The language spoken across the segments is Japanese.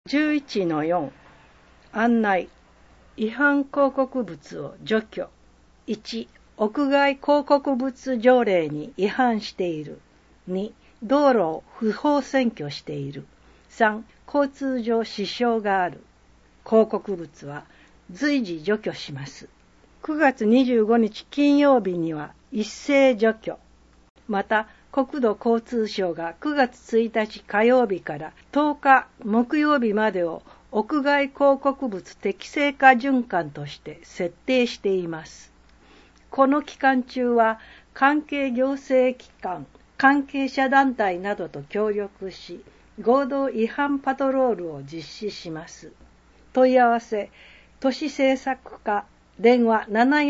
11-4 案内違反広告物を除去。1、屋外広告物条例に違反している。2、道路を不法占拠している。3、交通上支障がある。広告物は随時除去します。9月25日金曜日には一斉除去。また、国土交通省が9月1日火曜日から10日木曜日までを屋外広告物適正化循環として設定しています。この期間中は関係行政機関、関係者団体などと協力し、合同違反パトロールを実施します。問い合わせ、都市政策課、電話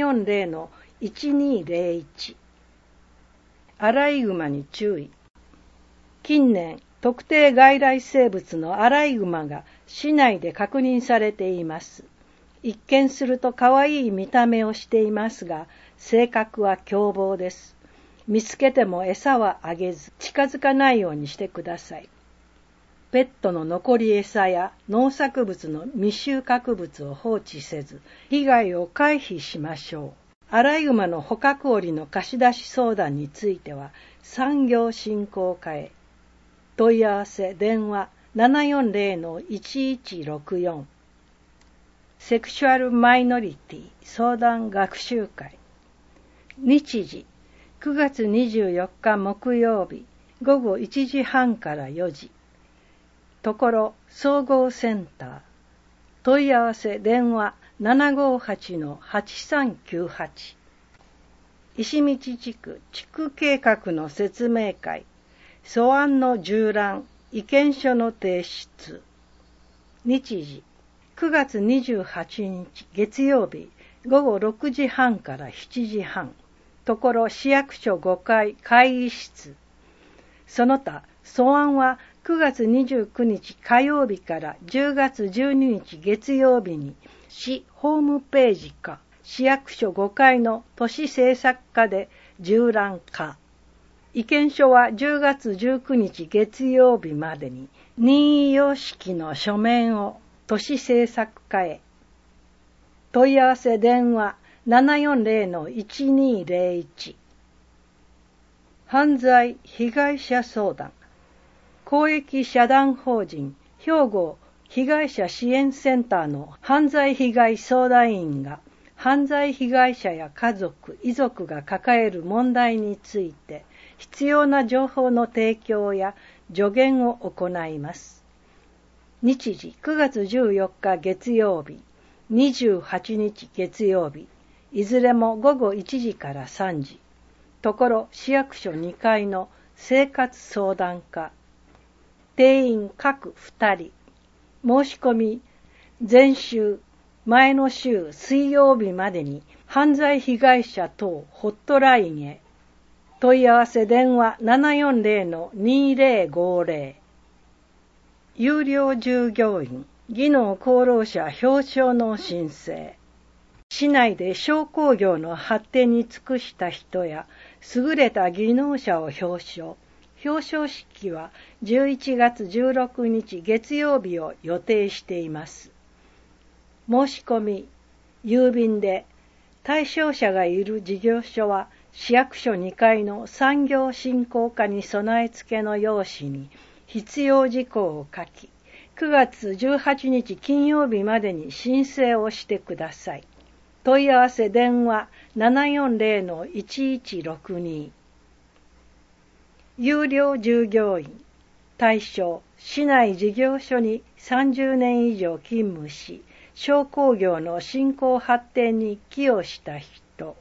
740-1201。アライグマに注意。近年、特定外来生物のアライグマが市内で確認されています。一見すると可愛い見た目をしていますが、性格は凶暴です。見つけても餌はあげず、近づかないようにしてください。ペットの残り餌や農作物の未収穫物を放置せず、被害を回避しましょう。アライグマの捕獲檻の貸し出し相談については、産業振興課へ。問い合わせ電話 740-1164。セクシュアルマイノリティ相談学習会。日時9月24日木曜日午後1時半から4時。ところ総合センター。問い合わせ電話 758-8398。石道地区地区計画の説明会。素案の縦覧、意見書の提出。日時9月28日月曜日午後6時半から7時半。ところ市役所5階会議室。その他、素案は9月29日火曜日から10月12日月曜日に市ホームページか市役所5階の都市政策課で縦覧か。意見書は10月19日月曜日までに任意様式の書面を都市政策課へ。問い合わせ電話 740-1201。犯罪被害者相談。公益社団法人兵庫被害者支援センターの犯罪被害相談員が犯罪被害者や家族、遺族が抱える問題について必要な情報の提供や助言を行います。日時9月14日月曜日、28日月曜日、いずれも午後1時から3時。ところ市役所2階の生活相談課。定員各2人。申し込み、前週、前の週水曜日までに犯罪被害者等ホットラインへ。問い合わせ電話 740-2050。有料従業員、技能功労者表彰の申請。市内で商工業の発展に尽くした人や優れた技能者を表彰。表彰式は11月16日月曜日を予定しています。申し込み、郵便で対象者がいる事業所は市役所2階の産業振興課に備え付けの用紙に必要事項を書き、9月18日金曜日までに申請をしてください。問い合わせ電話 740-1162。有料従業員、対象、市内事業所に30年以上勤務し、商工業の振興発展に寄与した人。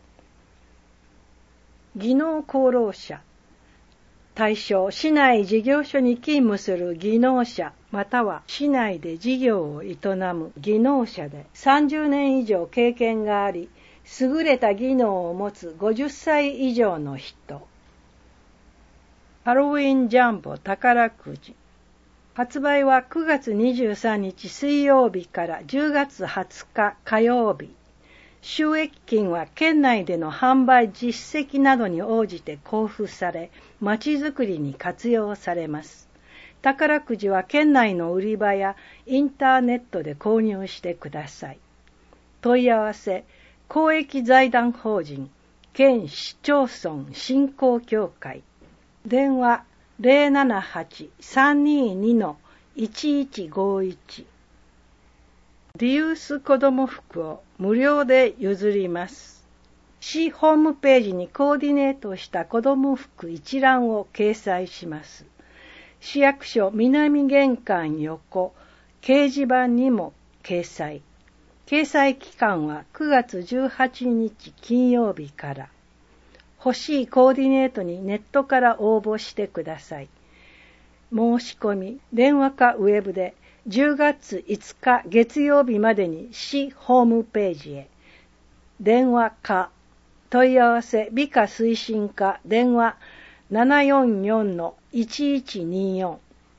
技能功労者、対象、市内事業所に勤務する技能者、または市内で事業を営む技能者で30年以上経験があり、優れた技能を持つ50歳以上の人。ハロウィンジャンボ宝くじ。発売は9月23日水曜日から10月20日火曜日。収益金は県内での販売実績などに応じて交付され、まちづくりに活用されます。 宝くじは県内の売り場やインターネットで購入してください。問い合わせ、公益財団法人県市町村振興協会、電話 078-322-1151。リユース子ども服を無料で譲ります。市ホームページにコーディネートした子ども服一覧を掲載します。市役所南玄関横掲示板にも掲載。掲載期間は9月18日金曜日から。欲しいコーディネートにネットから応募してください。申し込み、電話かウェブで10月5日月曜日までに市ホームページへ。電話か、問い合わせ、美化推進課、電話 744-1124。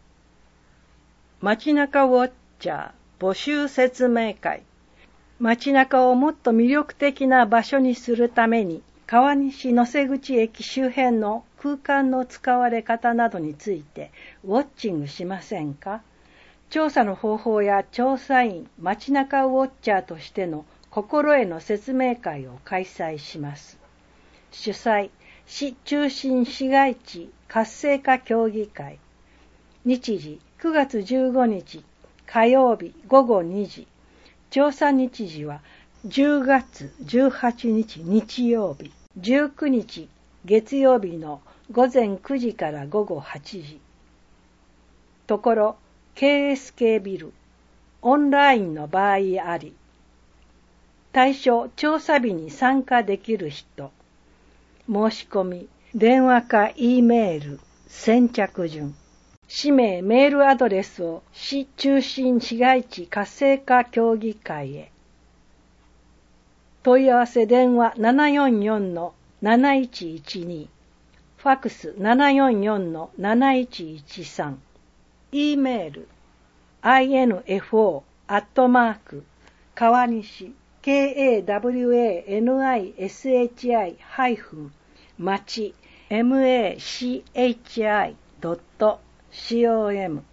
街中ウォッチャー募集説明会。街中をもっと魅力的な場所にするために、川西野瀬口駅周辺の空間の使われ方などについてウォッチングしませんか？調査の方法や調査員、街中ウォッチャーとしての心得の説明会を開催します。主催、市中心市街地活性化協議会。日時、9月15日火曜日午後2時。調査日時は10月18日日曜日、19日月曜日の午前9時から午後8時。ところ、KSK ビル、オンラインの場合あり。対象、調査日に参加できる人。申し込み、電話か E メール、先着順。氏名、メールアドレスを市中心市街地活性化協議会へ。問い合わせ電話 744-7112。ファックス 744-7113。E メール info@ 川西 kawanishi-machi machi.com